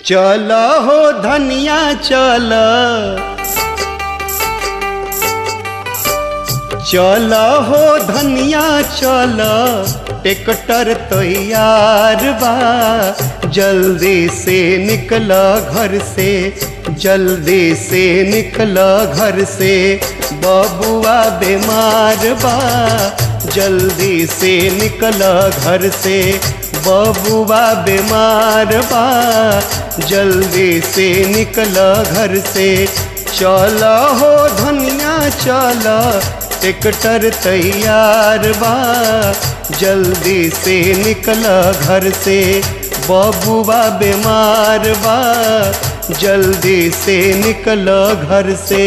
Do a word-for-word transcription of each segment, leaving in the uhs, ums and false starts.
चल हो धनिया चल, चल हो धनिया चल, ट्रैक्टर तैयार बा, जल्दी से निकल घर से, जल्दी से निकल घर से, बबुआ बीमार बा, जल्दी से निकल घर से, बबुआ बीमार बा, जल्दी से निकल घर से। चल हो धनिया चल, ट्रैक्टर तैयार बा, जल्दी से निकल घर से, बबुआ बीमार बा, जल्दी से निकल घर से।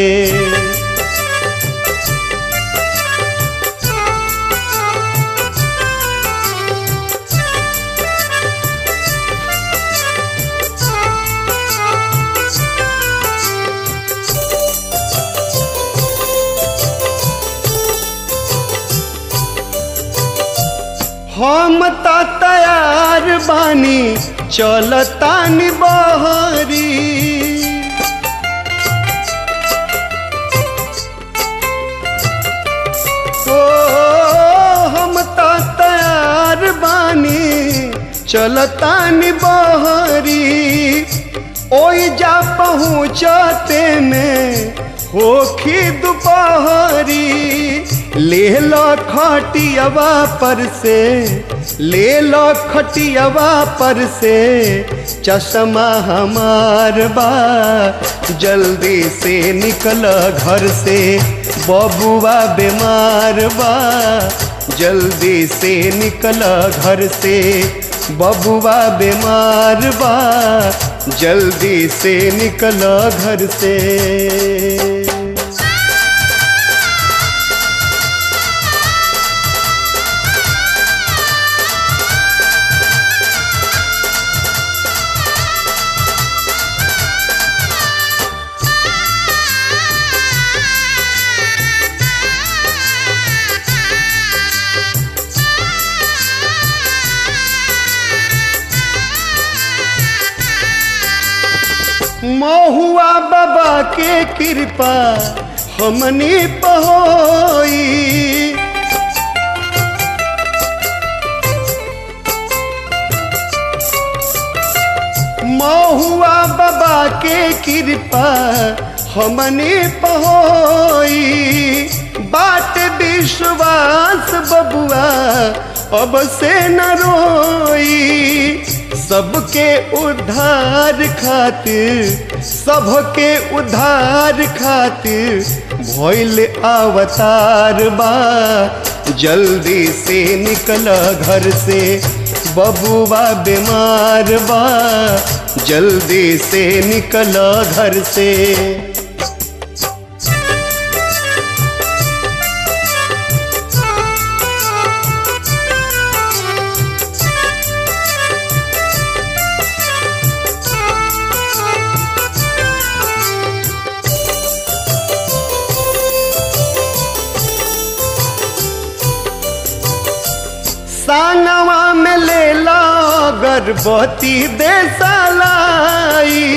हम त तैयार बानी चलतानी बहरी, ओ हम त तैयार बानी चलतानी बहरी, ओई जा पहुँचते में होखी दोपहरी, ले लो खटियावा पर से, ले लो खटियावा पर से, चश्मा हमार बा, जल्दी से निकल घर से, बबुआ बीमार बा, जल्दी से निकल घर से, बबुआ बीमार बा, जल्दी से निकल घर से। महुआ बाबा के कृपा हमनी पहोई, महुआ बाबा के कृपा हमनी पहोई, बात विश्वास बबुआ अब से न रोई, सबके उद्धार खातिर, सबके उद्धार खातिर भइल अवतार बा, जल्दी से निकल घर से, बबुआ बीमार बा, जल्दी से निकल घर से। सांगवा में ले लो गर्भवती देसालाई,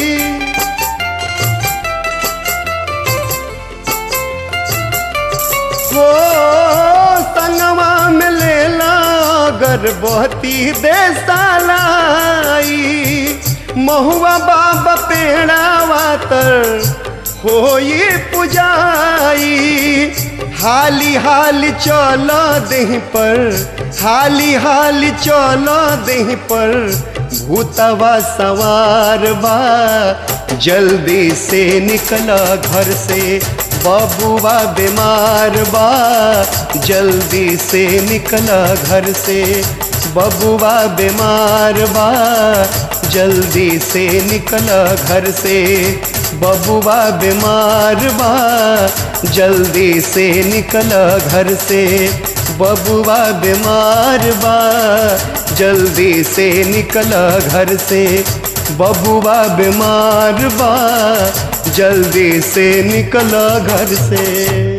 हो संगवा में ले लो गर्भवती देसालाई, महुआ बाबा पेड़ावा तर होई पुजाई, हाली हाली चलो देह पर, हाली हाली चलो देह पर, भूतवा सवार बा, जल्दी से निकल घर से, बबुआ बीमार बा, जल्दी से निकल घर से, बबुआ बीमार बा, जल्दी से निकल घर से, बबुआ बीमार बा, जल्दी से निकल घर से, बबुआ बीमार बा, जल्दी से निकल घर से, बबुआ बीमार बा, जल्दी से निकल घर से।